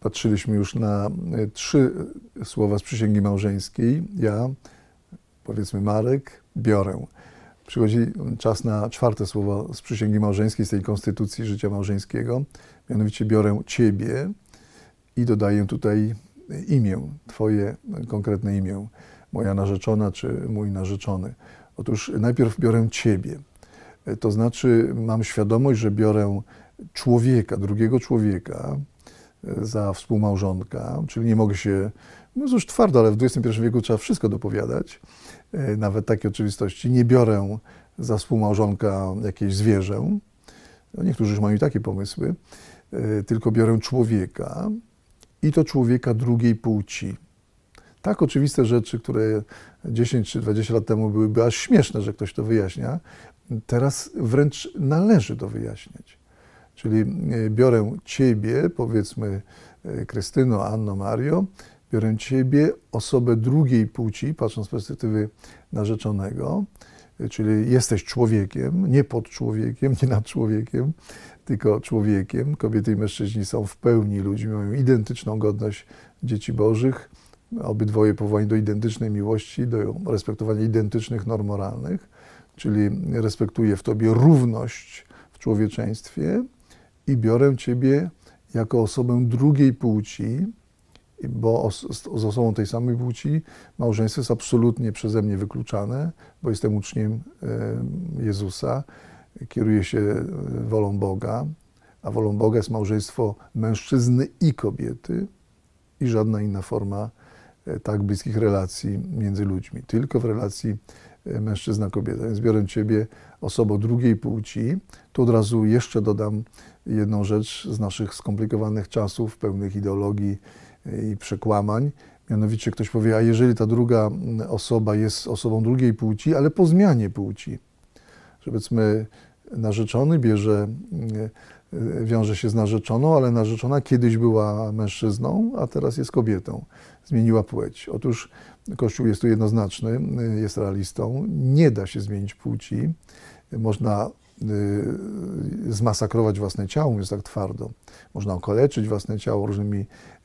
patrzyliśmy już na 3 słowa z przysięgi małżeńskiej. Ja, powiedzmy Marek, biorę. Przychodzi czas na 4 słowo z przysięgi małżeńskiej, z tej konstytucji życia małżeńskiego. Mianowicie biorę Ciebie i dodaję tutaj imię, Twoje konkretne imię, moja narzeczona czy mój narzeczony. Otóż najpierw biorę Ciebie. To znaczy mam świadomość, że biorę człowieka, drugiego człowieka za współmałżonka, czyli nie mogę się, no już twardo, ale w XXI wieku trzeba wszystko dopowiadać, nawet takie oczywistości. Nie biorę za współmałżonka jakieś zwierzę, no niektórzy już mają takie pomysły, tylko biorę człowieka i to człowieka drugiej płci. Tak oczywiste rzeczy, które 10 czy 20 lat temu byłyby aż śmieszne, że ktoś to wyjaśnia, teraz wręcz należy to wyjaśniać. Czyli biorę Ciebie, powiedzmy Krystyno, Anno, Mario, biorę Ciebie, osobę drugiej płci, patrząc z perspektywy narzeczonego, czyli jesteś człowiekiem, nie pod człowiekiem, nie nad człowiekiem, tylko człowiekiem. Kobiety i mężczyźni są w pełni ludźmi, mają identyczną godność dzieci bożych, obydwoje powołani do identycznej miłości, do respektowania identycznych norm moralnych, czyli respektuję w Tobie równość w człowieczeństwie i biorę Ciebie jako osobę drugiej płci, bo z osobą tej samej płci małżeństwo jest absolutnie przeze mnie wykluczane, bo jestem uczniem Jezusa, kieruję się wolą Boga, a wolą Boga jest małżeństwo mężczyzny i kobiety i żadna inna forma tak bliskich relacji między ludźmi, tylko w relacji mężczyzna-kobieta. Więc biorę Ciebie, osobą drugiej płci. Tu od razu jeszcze dodam jedną rzecz z naszych skomplikowanych czasów, pełnych ideologii i przekłamań. Mianowicie ktoś powie, a jeżeli ta druga osoba jest osobą drugiej płci, ale po zmianie płci, że powiedzmy narzeczony wiąże się z narzeczoną, ale narzeczona kiedyś była mężczyzną, a teraz jest kobietą. Zmieniła płeć. Otóż Kościół jest tu jednoznaczny, jest realistą. Nie da się zmienić płci. Można zmasakrować własne ciało, mówiąc tak twardo. Można okaleczyć własne ciało różnymi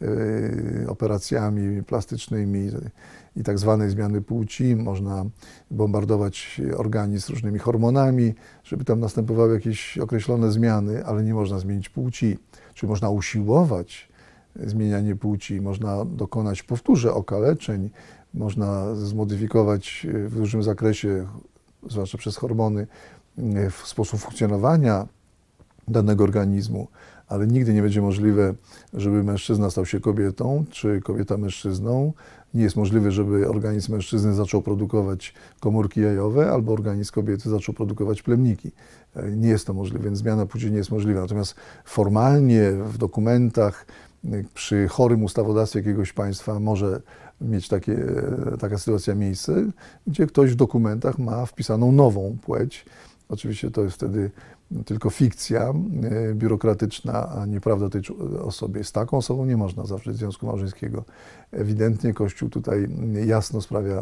operacjami plastycznymi i tak zwanej zmiany płci. Można bombardować organizm różnymi hormonami, żeby tam następowały jakieś określone zmiany, ale nie można zmienić płci. Czyli można usiłować zmienianie płci, można dokonać, powtórzę, okaleczeń, można zmodyfikować w dużym zakresie, zwłaszcza przez hormony, w sposób funkcjonowania danego organizmu, ale nigdy nie będzie możliwe, żeby mężczyzna stał się kobietą, czy kobieta mężczyzną. Nie jest możliwe, żeby organizm mężczyzny zaczął produkować komórki jajowe, albo organizm kobiety zaczął produkować plemniki. Nie jest to możliwe, więc zmiana płci nie jest możliwa. Natomiast formalnie w dokumentach, przy chorym ustawodawstwie jakiegoś państwa może mieć taka sytuacja miejsce, gdzie ktoś w dokumentach ma wpisaną nową płeć. Oczywiście to jest wtedy tylko fikcja biurokratyczna, a nieprawda tej osobie. Z taką osobą nie można zawrzeć związku małżeńskiego. Ewidentnie Kościół tutaj jasno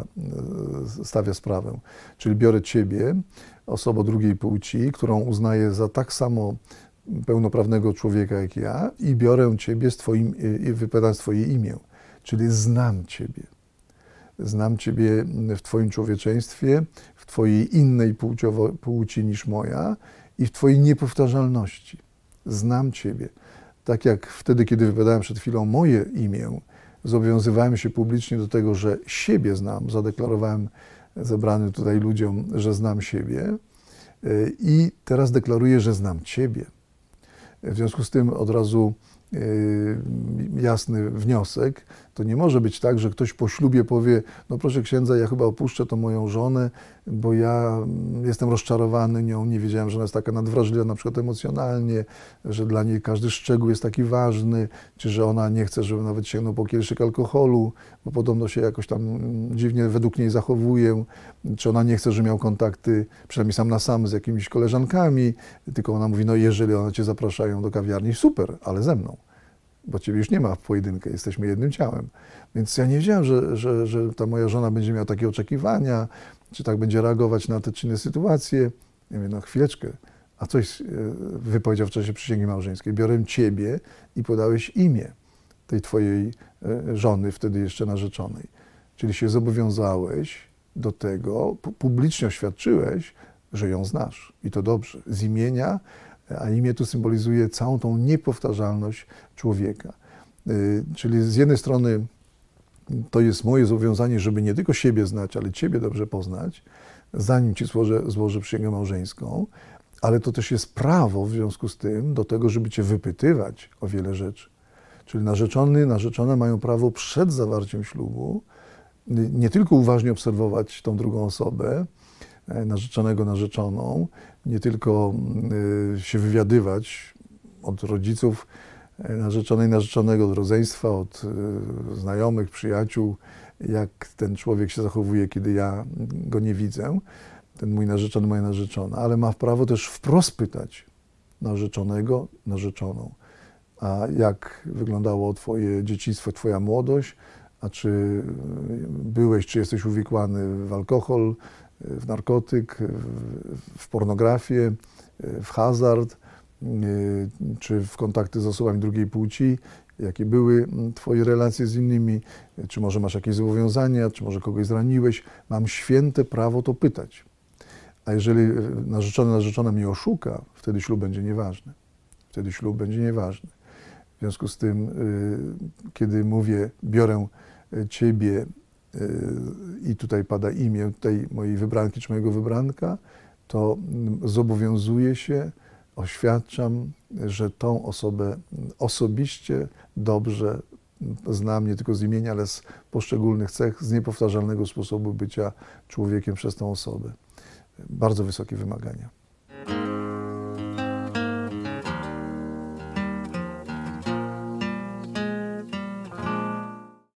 stawia sprawę. Czyli biorę Ciebie, osobę drugiej płci, którą uznaję za tak samo pełnoprawnego człowieka jak ja i biorę Ciebie i wypowiadam Twoje imię. Czyli znam Ciebie. Znam Ciebie w Twoim człowieczeństwie, w Twojej innej płci niż moja i w Twojej niepowtarzalności. Znam Ciebie. Tak jak wtedy, kiedy wypowiadałem przed chwilą moje imię, zobowiązywałem się publicznie do tego, że siebie znam, zadeklarowałem zebranym tutaj ludziom, że znam siebie i teraz deklaruję, że znam Ciebie. W związku z tym od razu jasny wniosek, to nie może być tak, że ktoś po ślubie powie, no proszę księdza, ja chyba opuszczę tą moją żonę, bo ja jestem rozczarowany nią, nie wiedziałem, że ona jest taka nadwrażliwa na przykład emocjonalnie, że dla niej każdy szczegół jest taki ważny, czy że ona nie chce, żeby nawet sięgnął po kieliszek alkoholu, bo podobno się jakoś tam dziwnie według niej zachowuje, czy ona nie chce, żeby miał kontakty, przynajmniej sam na sam z jakimiś koleżankami, tylko ona mówi, no jeżeli one cię zapraszają do kawiarni, super, ale ze mną. Bo Ciebie już nie ma w pojedynkę, jesteśmy jednym ciałem. Więc ja nie wiedziałem, że ta moja żona będzie miała takie oczekiwania, czy tak będzie reagować na te czy inne sytuacje. Ja mówię, no chwileczkę, a coś wypowiedział w czasie przysięgi małżeńskiej. Biorę Ciebie i podałeś imię. tej twojej żony, wtedy jeszcze narzeczonej. Czyli się zobowiązałeś do tego, publicznie oświadczyłeś, że ją znasz i to dobrze, z imienia, a imię tu symbolizuje całą tą niepowtarzalność człowieka. Czyli z jednej strony to jest moje zobowiązanie, żeby nie tylko siebie znać, ale ciebie dobrze poznać, zanim ci złożę przysięgę małżeńską, ale to też jest prawo w związku z tym do tego, żeby cię wypytywać o wiele rzeczy. Czyli narzeczony, narzeczona mają prawo przed zawarciem ślubu nie tylko uważnie obserwować tą drugą osobę, narzeczonego, narzeczoną, nie tylko się wywiadywać od rodziców narzeczonej, narzeczonego, od rodzeństwa, od znajomych, przyjaciół, jak ten człowiek się zachowuje, kiedy ja go nie widzę, ten mój narzeczony, moja narzeczona, ale ma prawo też wprost pytać narzeczonego, narzeczoną, a jak wyglądało twoje dzieciństwo, twoja młodość, a czy byłeś, czy jesteś uwikłany w alkohol, w narkotyk, w pornografię, w hazard, czy w kontakty z osobami drugiej płci, jakie były twoje relacje z innymi, czy może masz jakieś zobowiązania, czy może kogoś zraniłeś. Mam święte prawo to pytać. A jeżeli narzeczony, narzeczona mnie oszuka, wtedy ślub będzie nieważny. Wtedy ślub będzie nieważny. W związku z tym, kiedy mówię, biorę ciebie i tutaj pada imię tej mojej wybranki czy mojego wybranka, to zobowiązuję się, oświadczam, że tą osobę osobiście dobrze znam, nie tylko z imienia, ale z poszczególnych cech, z niepowtarzalnego sposobu bycia człowiekiem przez tą osobę. Bardzo wysokie wymagania.